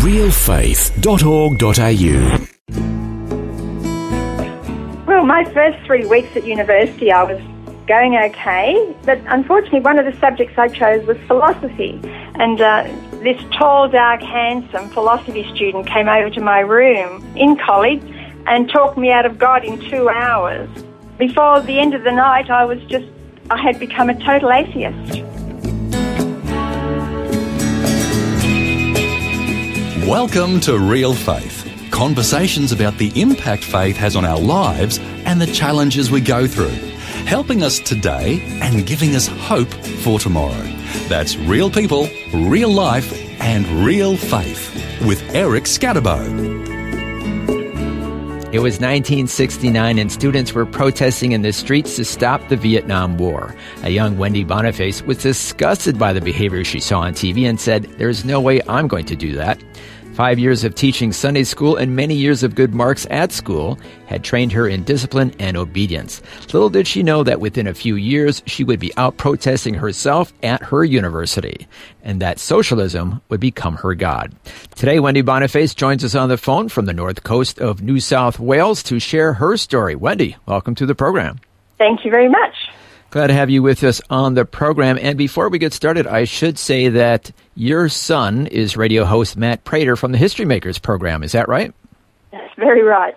realfaith.org.au. Well, my first 3 weeks at university, I was going okay, but unfortunately one of the subjects I chose was philosophy. And this tall, dark, handsome philosophy student came over to my room in college and talked me out of God in 2 hours. Before the end of the night, I had become a total atheist. Welcome to Real Faith. Conversations about the impact faith has on our lives and the challenges we go through. Helping us today and giving us hope for tomorrow. That's real people, real life and real faith with Eric Scatterbo. It was 1969 and students were protesting in the streets to stop the Vietnam War. A young Wendy Boniface was disgusted by the behavior she saw on TV and said, "There's no way I'm going to do that." 5 years of teaching Sunday school and many years of good marks at school had trained her in discipline and obedience. Little did she know that within a few years, she would be out protesting herself at her university, and that socialism would become her God. Today, Wendy Boniface joins us on the phone from the north coast of New South Wales to share her story. Wendy, welcome to the program. Thank you very much. Glad to have you with us on the program. And before we get started, I should say that your son is radio host Matt Prater from the History Makers program. Is that right? That's very right.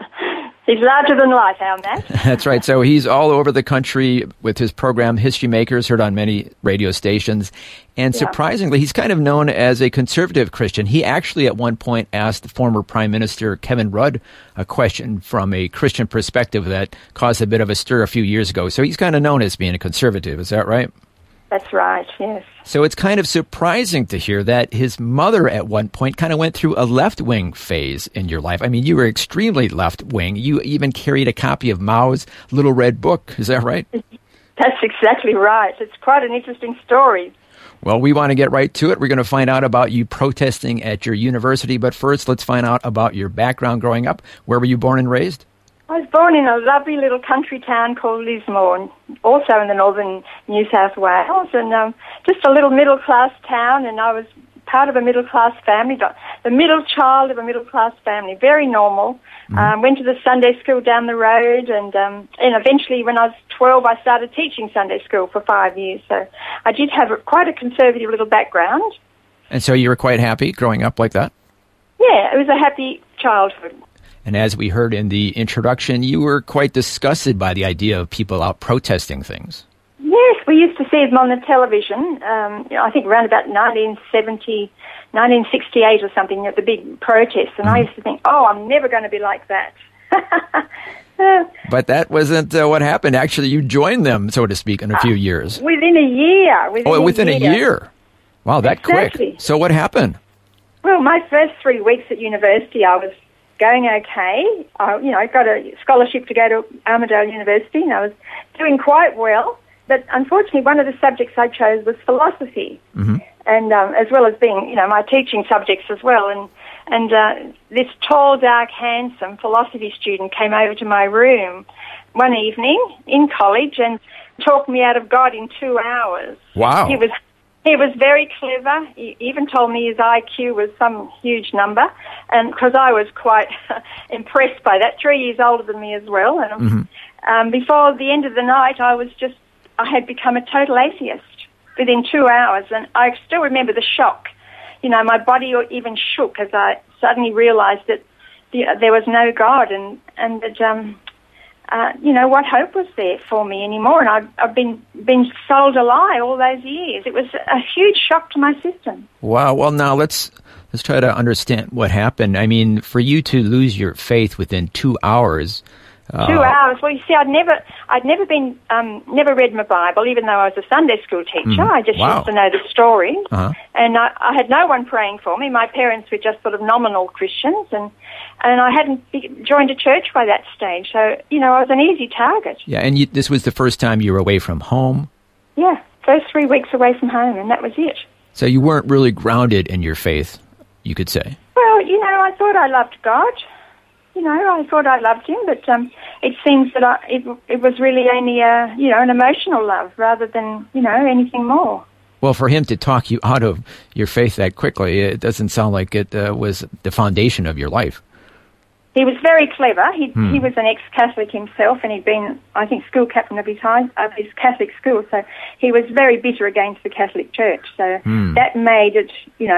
He's larger than life, our Matt. That's right. So he's all over the country with his program, History Makers, heard on many radio stations. And surprisingly, he's kind of known as a conservative Christian. He actually at one point asked the former Prime Minister Kevin Rudd a question from a Christian perspective that caused a bit of a stir a few years ago. So he's kind of known as being a conservative. Is that right? That's right, yes. So it's kind of surprising to hear that his mother at one point kind of went through a left-wing phase in your life. I mean, you were extremely left-wing. You even carried a copy of Mao's Little Red Book. Is that right? That's exactly right. It's quite an interesting story. Well, we want to get right to it. We're going to find out about you protesting at your university. But first, let's find out about your background growing up. Where were you born and raised? I was born in a lovely little country town called Lismore, also in the northern New South Wales, and just a little middle-class town, and I was part of a middle-class family, the middle child of a middle-class family, very normal. Went to the Sunday school down the road, and eventually when I was 12, I started teaching Sunday school for 5 years, so I did have quite a conservative little background. And so you were quite happy growing up like that? Yeah, it was a happy childhood. And as we heard in the introduction, you were quite disgusted by the idea of people out protesting things. Yes, we used to see them on the television, I think around about 1968 or something, at the big protests, and I used to think, I'm never going to be like that. But that wasn't what happened. Actually, you joined them, so to speak, in a few years. Within a year. Within a year? Wow, that exactly. Quick. So what happened? Well, my first 3 weeks at university, I was going okay. I got a scholarship to go to Armidale University, and I was doing quite well. But unfortunately, one of the subjects I chose was philosophy, and as well as being, my teaching subjects as well. And this tall, dark, handsome philosophy student came over to my room one evening in college and talked me out of God in 2 hours. Wow. He was very clever. He even told me his IQ was some huge number, and because I was quite impressed by that. 3 years older than me as well. And before the end of the night, I had become a total atheist within 2 hours, and I still remember the shock. My body even shook as I suddenly realised that there was no God, and that what hope was there for me anymore? And I've been sold a lie all those years. It was a huge shock to my system. Wow. Well, now let's try to understand what happened. I mean, for you to lose your faith within 2 hours. 2 hours. Well, you see, I'd never read my Bible, even though I was a Sunday school teacher. I just used to know the stories, and I had no one praying for me. My parents were just sort of nominal Christians, and I hadn't joined a church by that stage. So, I was an easy target. Yeah, and this was the first time you were away from home? Yeah, first 3 weeks away from home, and that was it. So you weren't really grounded in your faith, you could say? Well, I thought I loved God. I thought I loved him, but it seems that it was really only an emotional love rather than, anything more. Well, for him to talk you out of your faith that quickly, it doesn't sound like it was the foundation of your life. He was very clever. He was an ex-Catholic himself, and he'd been, I think, school captain of his Catholic school. So he was very bitter against the Catholic Church. So that made it,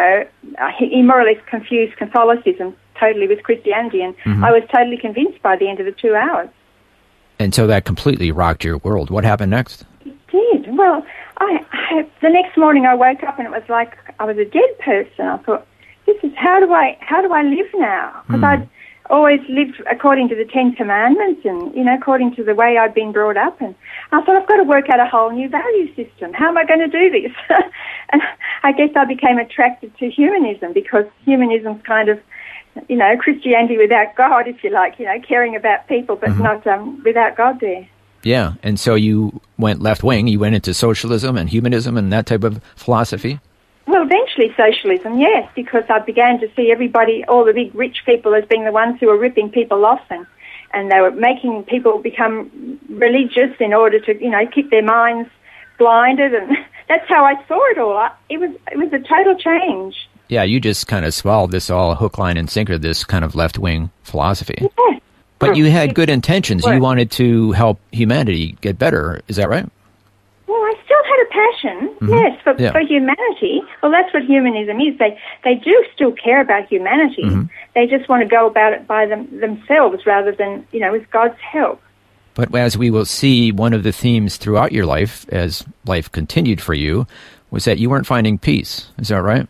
he more or less confused Catholicism totally with Christianity, and I was totally convinced by the end of the 2 hours. And so that completely rocked your world. What happened next? It did. Well, the next morning I woke up and it was like I was a dead person. I thought, how do I live now? Because I'd always lived according to the 10 Commandments and, according to the way I'd been brought up. And I thought, I've got to work out a whole new value system. How am I going to do this? And I guess I became attracted to humanism, because humanism's kind of, Christianity without God, if you like, caring about people, but not without God there. Yeah, and so you went left wing. You went into socialism and humanism and that type of philosophy? Well, eventually socialism, yes, because I began to see everybody, all the big rich people, as being the ones who were ripping people off, and they were making people become religious in order to, keep their minds blinded, and that's how I saw it all. It was a total change. Yeah, you just kind of swallowed this all hook, line, and sinker, this kind of left-wing philosophy. Yeah. But you had good intentions. You wanted to help humanity get better. Is that right? Well, I still had a passion, yes, for humanity. Well, that's what humanism is. They do still care about humanity. They just want to go about it by themselves rather than, with God's help. But as we will see, one of the themes throughout your life, as life continued for you, was that you weren't finding peace. Is that right?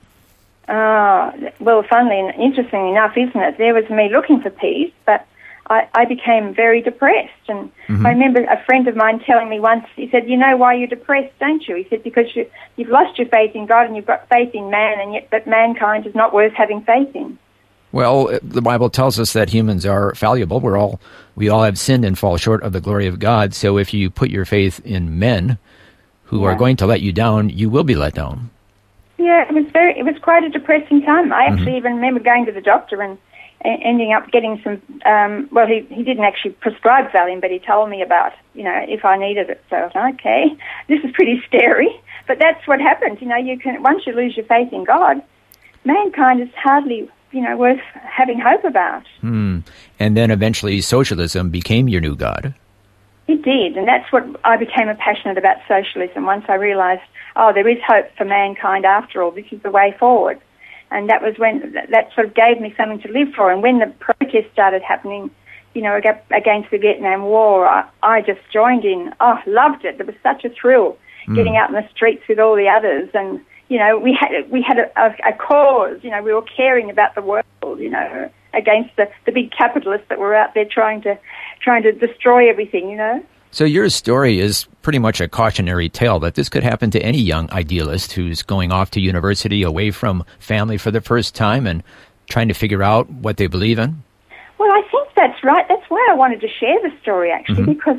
Well, funnily and interestingly enough, isn't it? There was me looking for peace, but I became very depressed. And I remember a friend of mine telling me once, he said, you know why you're depressed, don't you? He said, because you've lost your faith in God and you've got faith in man, and yet but mankind is not worth having faith in. Well, the Bible tells us that humans are fallible. We all have sinned and fall short of the glory of God. So if you put your faith in men who are going to let you down, you will be let down. Yeah, it was quite a depressing time. I actually even remember going to the doctor and ending up getting some, he didn't actually prescribe Valium, but he told me about, if I needed it. So I thought, okay, this is pretty scary. But that's what happens. Once you lose your faith in God, mankind is hardly, worth having hope about. And then eventually socialism became your new God. It did, and that's what I became passionate about, socialism, once I realised, there is hope for mankind after all. This is the way forward. And that was when that sort of gave me something to live for. And when the protests started happening, against the Vietnam War, I just joined in. Oh, loved it. There was such a thrill getting out in the streets with all the others. And, we had a cause. We were caring about the world, against the big capitalists that were out there trying to destroy everything, So your story is pretty much a cautionary tale that this could happen to any young idealist who's going off to university away from family for the first time and trying to figure out what they believe in? Well, I think that's right. That's why I wanted to share the story, actually, because,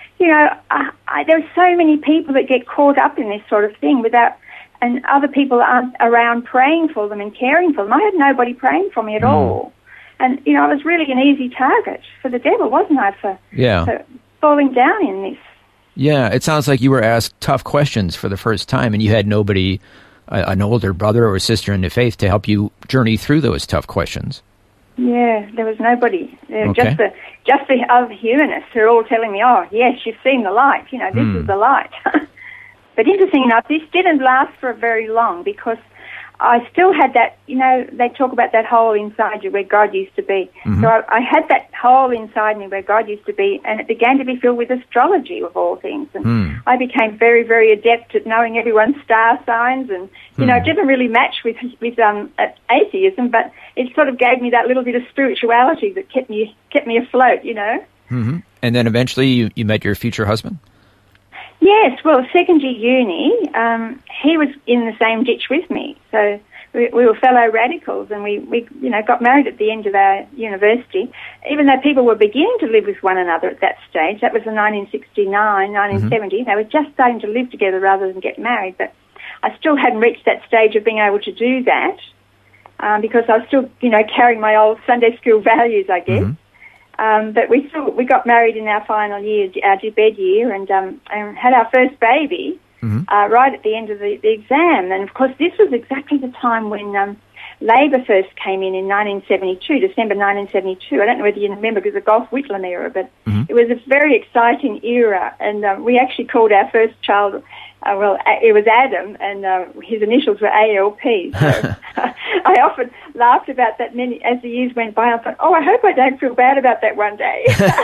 there's so many people that get caught up in this sort of thing and other people aren't around praying for them and caring for them. I had nobody praying for me at all. And, I was really an easy target for the devil, wasn't I, for falling down in this. Yeah, it sounds like you were asked tough questions for the first time, and you had nobody, an older brother or sister in the faith, to help you journey through those tough questions. Yeah, there was nobody. Just the other humanists who are all telling me, oh, yes, you've seen the light. This is the light. But interesting enough, this didn't last for very long, because I still had that, they talk about that hole inside you where God used to be. So I had that hole inside me where God used to be, and it began to be filled with astrology, of all things. And I became very, very adept at knowing everyone's star signs, and, it didn't really match with atheism, but it sort of gave me that little bit of spirituality that kept me afloat, And then eventually you met your future husband? Yes, well, second year uni, he was in the same ditch with me. So we were fellow radicals, and we got married at the end of our university. Even though people were beginning to live with one another at that stage, that was in 1969, 1970, they were just starting to live together rather than get married. But I still hadn't reached that stage of being able to do that, because I was still, carrying my old Sunday school values, I guess. But we got married in our final year, our bed year, and had our first baby. right at the end of the exam. And, of course, this was exactly the time when Labor first came in 1972, December 1972. I don't know whether you remember, because of the Gough Whitlam era, but it was a very exciting era. And we actually called our first child, it was Adam, and his initials were ALP. So I often laughed about that as the years went by. I thought, I hope I don't feel bad about that one day.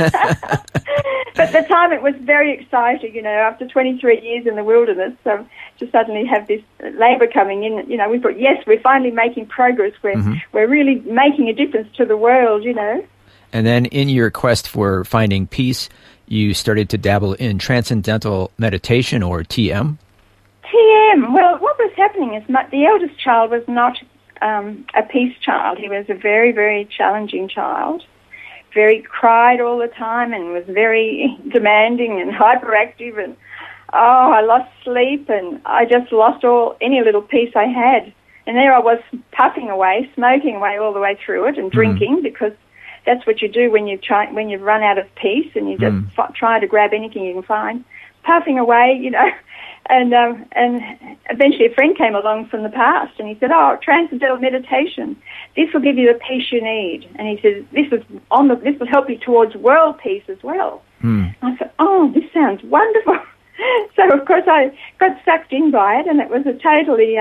But at the time it was very exciting, after 23 years in the wilderness, to suddenly have this Labor coming in. We thought, yes, we're finally making progress. We're really making a difference to the world, And then in your quest for finding peace, you started to dabble in transcendental meditation, or TM? TM. Well, what was happening is the eldest child was not a peace child. He was a very, very challenging child. Cried all the time and was very demanding and hyperactive, and I lost sleep, and I just lost any little peace I had. And there I was, puffing away, smoking away all the way through it, and drinking, because that's what you do when you've run out of peace, and you just try to grab anything you can find, puffing away, And eventually a friend came along from the past, and he said, transcendental meditation, this will give you the peace you need. And he said, this will help you towards world peace as well. I thought, this sounds wonderful. So, of course, I got sucked in by it, and it was a totally,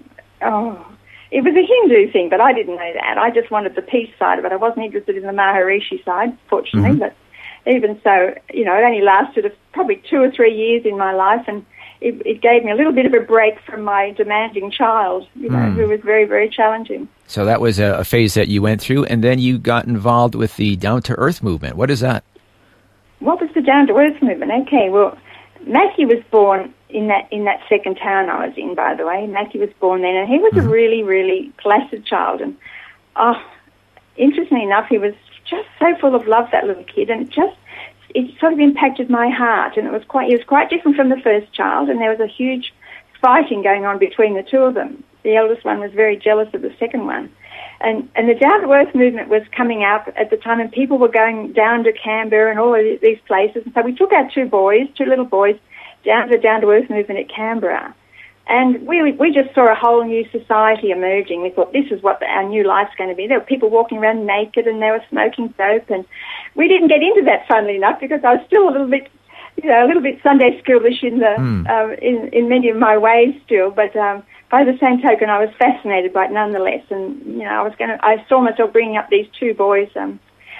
it was a Hindu thing, but I didn't know that. I just wanted the peace side of it. I wasn't interested in the Maharishi side, fortunately, but even so, it only lasted probably 2 or 3 years in my life, and it gave me a little bit of a break from my demanding child, who was very, very challenging. So that was a phase that you went through, and then you got involved with the Down to Earth movement. What is that? What was the Down to Earth movement? Okay, well, Matthew was born in that second town I was in, by the way. Matthew was born then, and he was a really, really placid child. And, interestingly enough, he was just so full of love, that little kid, and it sort of impacted my heart. And he was quite different from the first child, and there was a huge fighting going on between the two of them. The eldest one was very jealous of the second one. And the Down to Earth movement was coming up at the time, and people were going down to Canberra and all of these places. And so we took our two little boys, down to the Down to Earth movement at Canberra. And we just saw a whole new society emerging. We thought, this is what our new life's going to be. There were people walking around naked, and they were smoking dope. And we didn't get into that, funnily enough, because I was still a little bit Sunday schoolish in many of my ways still. But by the same token, I was fascinated by it nonetheless. And I saw myself bringing up these two boys in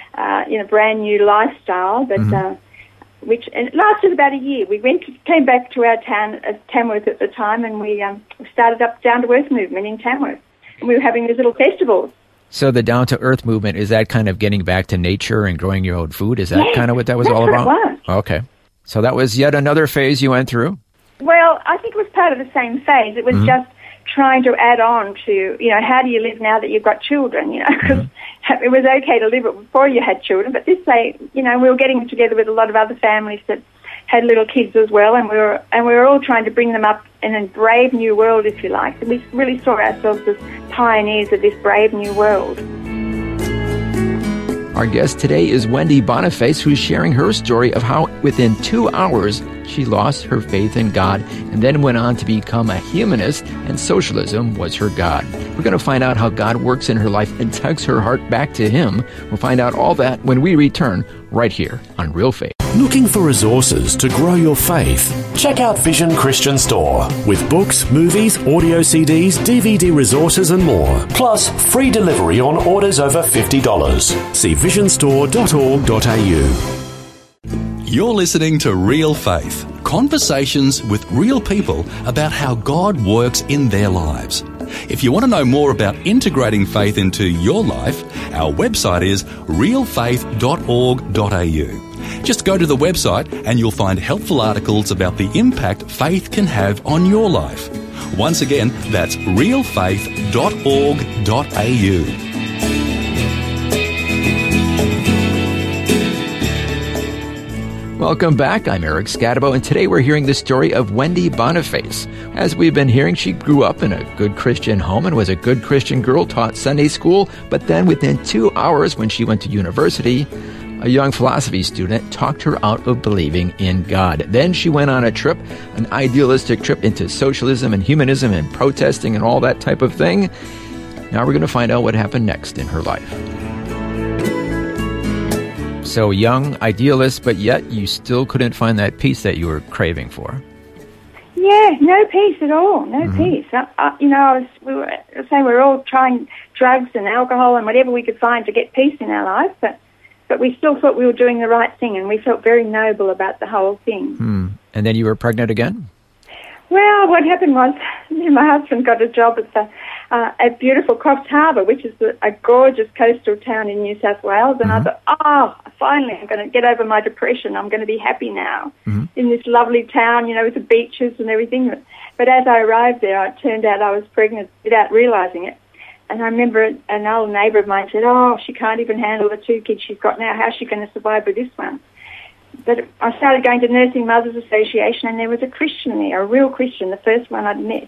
a brand new lifestyle, but. Which it lasted about a year. We came back to our town, Tamworth at the time, and we started up Down to Earth movement in Tamworth. And we were having these little festivals. So the Down to Earth movement, is that kind of getting back to nature and growing your own food? Is that kind of what that was all about? It was. Okay. So that was yet another phase you went through? Well, I think it was part of the same phase. It was just trying to add on to, how do you live now that you've got children, because it was okay to live it before you had children, but we were getting together with a lot of other families that had little kids as well, and we were all trying to bring them up in a brave new world, if you like. And we really saw ourselves as pioneers of this brave new world. Our guest today is Wendy Boniface, who's sharing her story of how within 2 hours she lost her faith in God and then went on to become a humanist, and socialism was her God. We're going to find out how God works in her life and tugs her heart back to Him. We'll find out all that when we return right here on Real Faith. Looking for resources to grow your faith? Check out Vision Christian Store with books, movies, audio CDs, DVD resources and more. Plus, free delivery on orders over $50. See visionstore.org.au. You're listening to Real Faith, conversations with real people about how God works in their lives. If you want to know more about integrating faith into your life, our website is realfaith.org.au. Just go to the website and you'll find helpful articles about the impact faith can have on your life. Once again, that's realfaith.org.au. Welcome back. I'm Eric Scatabo, and today we're hearing the story of Wendy Boniface. As we've been hearing, she grew up in a good Christian home and was a good Christian girl, taught Sunday school, but then within 2 hours when she went to university, a young philosophy student, talked her out of believing in God. Then she went on a trip, an idealistic trip into socialism and humanism and protesting and all that type of thing. Now we're going to find out what happened next in her life. So young, idealist, but yet you still couldn't find that peace that you were craving for. Yeah, no peace at all. No peace. We were all trying drugs and alcohol and whatever we could find to get peace in our life, but we still thought we were doing the right thing, and we felt very noble about the whole thing. And then you were pregnant again? Well, what happened was my husband got a job at beautiful Coffs Harbour, which is a gorgeous coastal town in New South Wales, and I thought, finally I'm going to get over my depression. I'm going to be happy now in this lovely town, with the beaches and everything. But as I arrived there, it turned out I was pregnant without realising it. And I remember an old neighbour of mine said, she can't even handle the 2 kids she's got now. How's she going to survive with this one? But I started going to Nursing Mothers Association, and there was a Christian there, a real Christian, the first one I'd met.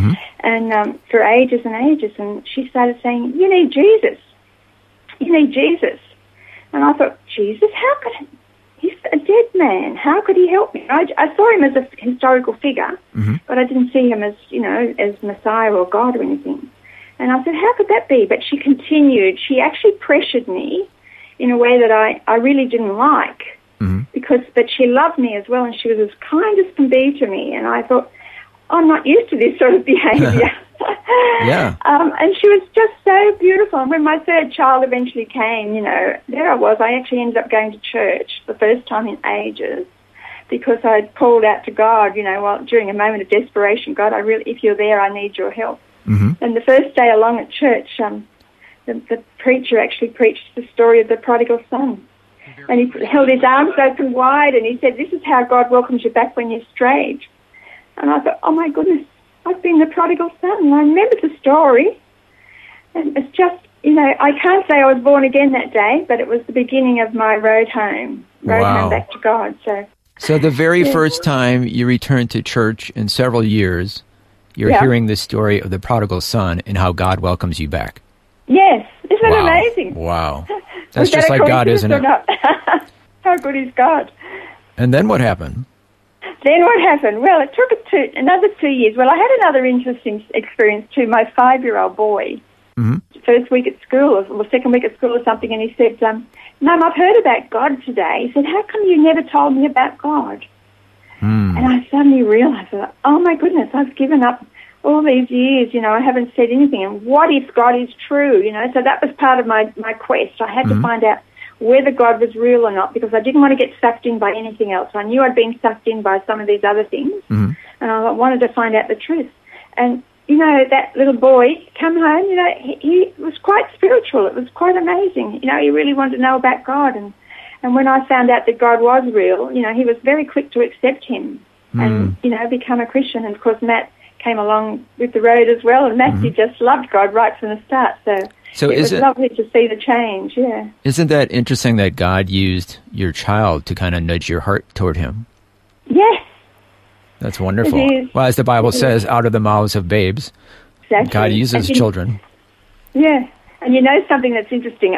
And for ages and ages, and she started saying, you need Jesus. You need Jesus. And I thought, Jesus, how could he's a dead man. How could he help me? I saw him as a historical figure, but I didn't see him as, as Messiah or God or anything. And I said, how could that be? But she continued. She actually pressured me in a way that I really didn't like, but she loved me as well, and she was as kind as can be to me. And I thought, I'm not used to this sort of behaviour. Yeah. And she was just so beautiful. And when my third child eventually came, there I was. I actually ended up going to church the first time in ages because I'd called out to God, during a moment of desperation, God, if you're there, I need your help. And the first day along at church, the preacher actually preached the story of the prodigal son. And he held his arms open wide and he said, this is how God welcomes you back when you're strayed. And I thought, oh my goodness, I've been the prodigal son. And I remember the story. And it's just, I can't say I was born again that day, but it was the beginning of my road home back to God. So the very first time you returned to church in several years, you're hearing the story of the prodigal son and how God welcomes you back. Yes. Isn't it amazing? Wow. That's just like God, isn't it? How good is God? And then what happened? Then what happened? Well, it took another 2 years. Well, I had another interesting experience too. My 5-year-old boy, first week at school, or second week at school or something, and he said, Mum, I've heard about God today. He said, how come you never told me about God? And I suddenly realised, oh my goodness, I've given up all these years, I haven't said anything. And what if God is true, So that was part of my quest. I had to find out whether God was real or not, because I didn't want to get sucked in by anything else. I knew I'd been sucked in by some of these other things, and I wanted to find out the truth. And, that little boy come home, he was quite spiritual. It was quite amazing. He really wanted to know about God. And when I found out that God was real, he was very quick to accept him and, become a Christian. And, of course, Matt came along with the road as well, and Matthew just loved God right from the start. So it was lovely to see the change, yeah. Isn't that interesting that God used your child to kind of nudge your heart toward him? Yes. That's wonderful. Well, as the Bible says, out of the mouths of babes, God uses children. Yeah. And something that's interesting,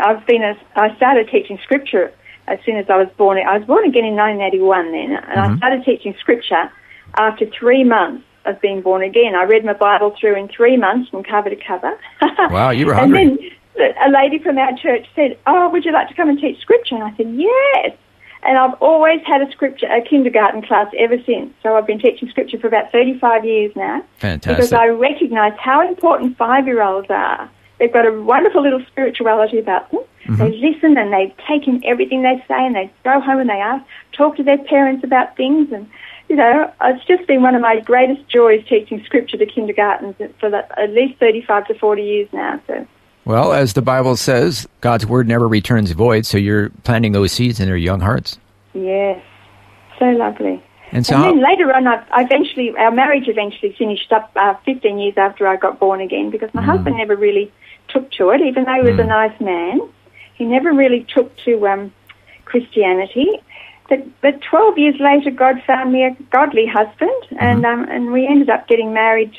I started teaching Scripture as soon as I was born. I was born again in 1981 then, and I started teaching Scripture after 3 months of being born again. I read my Bible through in 3 months from cover to cover. Wow, you were hungry. And then a lady from our church said, would you like to come and teach Scripture? And I said, yes. And I've always had a kindergarten class ever since. So I've been teaching Scripture for about 35 years now. Fantastic. Because I recognise how important 5-year-olds are. They've got a wonderful little spirituality about them. They listen and they take in everything they say, and they go home and they talk to their parents about things. And it's just been one of my greatest joys teaching Scripture to kindergartens for at least 35 to 40 years now. So. Well, as the Bible says, God's Word never returns void, so you're planting those seeds in their young hearts. Yes, so lovely. And then later on, our marriage eventually finished up 15 years after I got born again, because my husband never really took to it, even though he was a nice man. He never really took to Christianity. But 12 years later, God found me a godly husband, and we ended up getting married.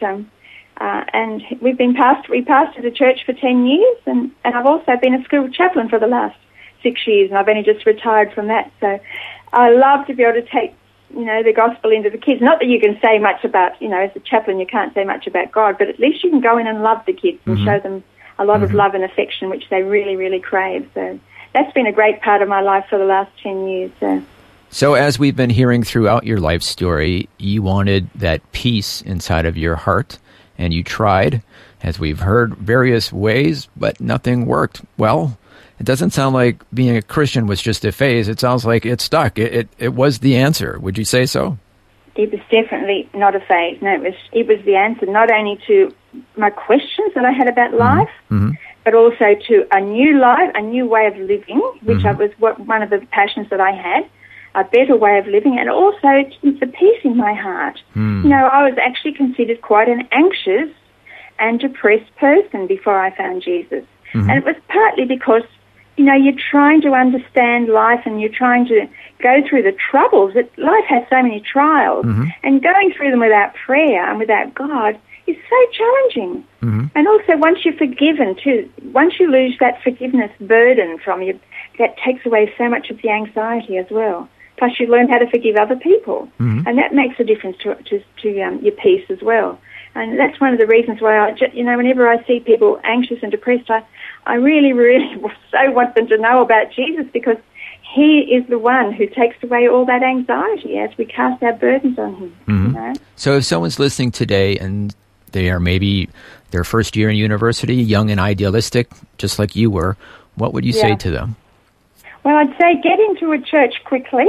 And we pastored a church for 10 years, and I've also been a school chaplain for the last 6 years, and I've only just retired from that. So I love to be able to take, the gospel into the kids. Not that you can say much about, as a chaplain, you can't say much about God, but at least you can go in and love the kids and show them a lot of love and affection, which they really, really crave. So that's been a great part of my life for the last 10 years. So as we've been hearing throughout your life story, you wanted that peace inside of your heart, and you tried, as we've heard, various ways, but nothing worked. Well, it doesn't sound like being a Christian was just a phase. It sounds like it stuck. It was the answer. Would you say so? It was definitely not a phase. No, it was the answer, not only to my questions that I had about life, but also to a new life, a new way of living, which was one of the passions that I had, a better way of living, and also the peace in my heart. I was actually considered quite an anxious and depressed person before I found Jesus. And it was partly because, you're trying to understand life and you're trying to go through the troubles. Life has so many trials, and going through them without prayer and without God is so challenging. And also, once you're forgiven too, once you lose that forgiveness burden from you, that takes away so much of the anxiety as well. Plus, you learn how to forgive other people, and that makes a difference to your peace as well. And that's one of the reasons why whenever I see people anxious and depressed, I really, really so want them to know about Jesus, because He is the one who takes away all that anxiety as we cast our burdens on Him. So if someone's listening today and they are maybe their first year in university, young and idealistic, just like you were, what would you say to them? Well, I'd say get into a church quickly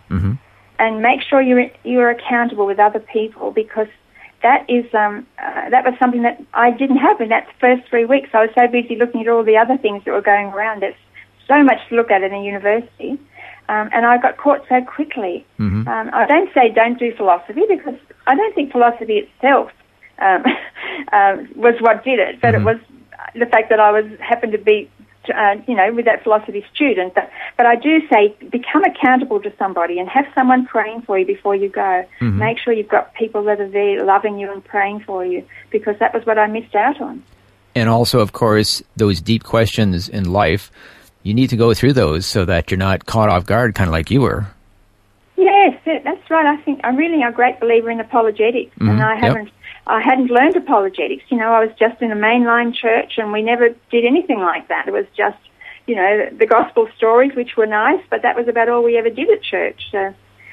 and make sure you're accountable with other people, because that is that was something that I didn't have in that first 3 weeks. I was so busy looking at all the other things that were going around. There's so much to look at in a university, and I got caught so quickly. I don't say don't do philosophy, because I don't think philosophy itself was what did it, but it was the fact that I happened to be with that philosophy student. But I do say become accountable to somebody and have someone praying for you before you go. Make sure you've got people that are there loving you and praying for you, because that was what I missed out on. And also, of course, those deep questions in life, you need to go through those so that you're not caught off guard, kind of like you were. Yes, that's right. I think I'm really a great believer in apologetics, and I hadn't learned apologetics. I was just in a mainline church, and we never did anything like that. It was just, the gospel stories, which were nice, but that was about all we ever did at church. So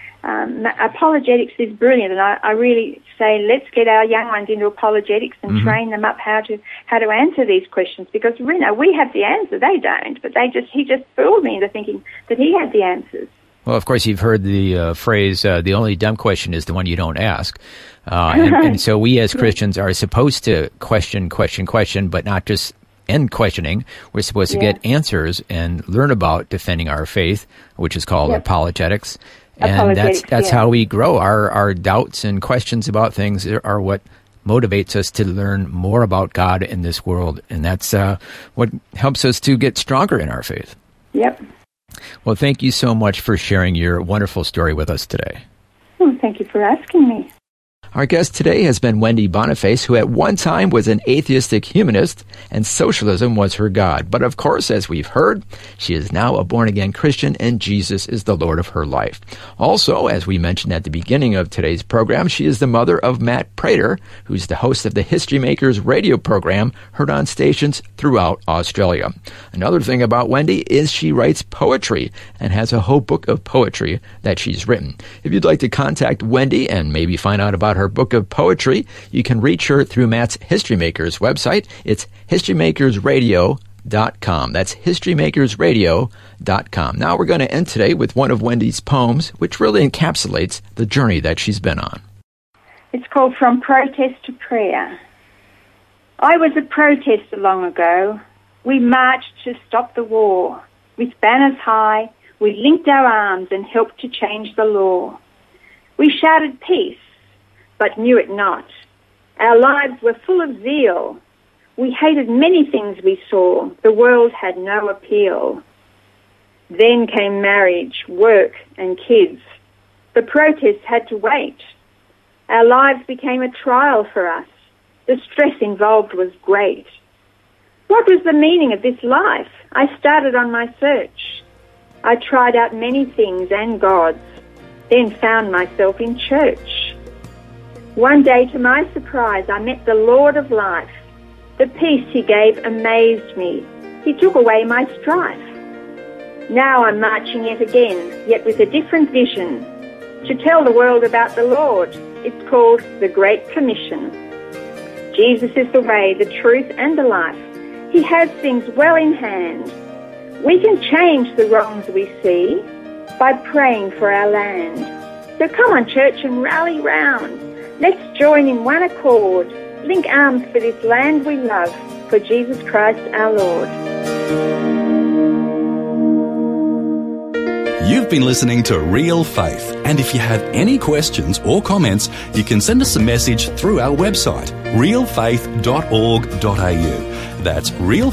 apologetics is brilliant, and I really say let's get our young ones into apologetics and train them up how to answer these questions, because we have the answer, they don't, but he just fooled me into thinking that he had the answers. Well, of course, you've heard the phrase, the only dumb question is the one you don't ask. And so we as Christians are supposed to question, but not just end questioning. We're supposed to get answers and learn about defending our faith, which is called apologetics. And that's how we grow. Our doubts and questions about things are what motivates us to learn more about God in this world. And that's what helps us to get stronger in our faith. Yep. Well, thank you so much for sharing your wonderful story with us today. Well, thank you for asking me. Our guest today has been Wendy Boniface, who at one time was an atheistic humanist, and socialism was her God. But of course, as we've heard, she is now a born-again Christian, and Jesus is the Lord of her life. Also, as we mentioned at the beginning of today's program, she is the mother of Matt Prater, who's the host of the History Makers radio program, heard on stations throughout Australia. Another thing about Wendy is she writes poetry and has a whole book of poetry that she's written. If you'd like to contact Wendy and maybe find out about her book of poetry, you can reach her through Matt's History Makers website. It's historymakersradio.com. That's historymakersradio.com. Now we're going to end today with one of Wendy's poems, which really encapsulates the journey that she's been on. It's called From Protest to Prayer. I was a protester long ago. We marched to stop the war. With banners high, we linked our arms and helped to change the law. We shouted peace, but knew it not. Our lives were full of zeal. We hated many things we saw. The world had no appeal. Then came marriage, work, and kids. The protests had to wait. Our lives became a trial for us. The stress involved was great. What was the meaning of this life? I started on my search. I tried out many things and gods, then found myself in church. One day, to my surprise, I met the Lord of life. The peace he gave amazed me. He took away my strife. Now I'm marching yet again, yet with a different vision, to tell the world about the Lord. It's called the Great Commission. Jesus is the way, the truth, and the life. He has things well in hand. We can change the wrongs we see by praying for our land. So come on, church, and rally round. Let's join in one accord. Link arms for this land we love, for Jesus Christ our Lord. You've been listening to Real Faith, and if you have any questions or comments, you can send us a message through our website, realfaith.org.au. That's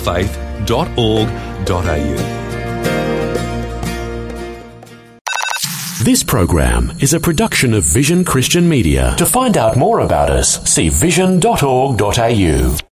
realfaith.org.au. This program is a production of Vision Christian Media. To find out more about us, see vision.org.au.